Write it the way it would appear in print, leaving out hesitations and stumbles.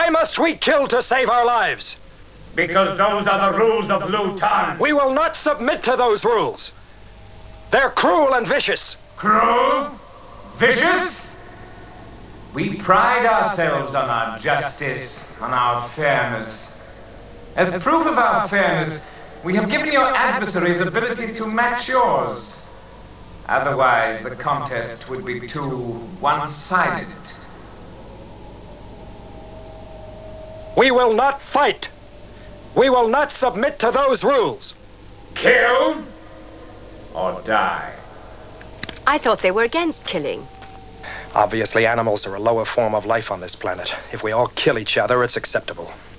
Why must we kill to save our lives? Because those are the rules of Lutan. We will not submit to those rules. They're cruel and vicious. Cruel? Vicious? We pride ourselves on our justice, on our fairness. As proof of our fairness, we have given your adversaries abilities to match yours. Otherwise, the contest would be too one-sided. We will not fight. We will not submit to those rules. Kill or die. I thought they were against killing. Obviously, animals are a lower form of life on this planet. If we all kill each other, it's acceptable.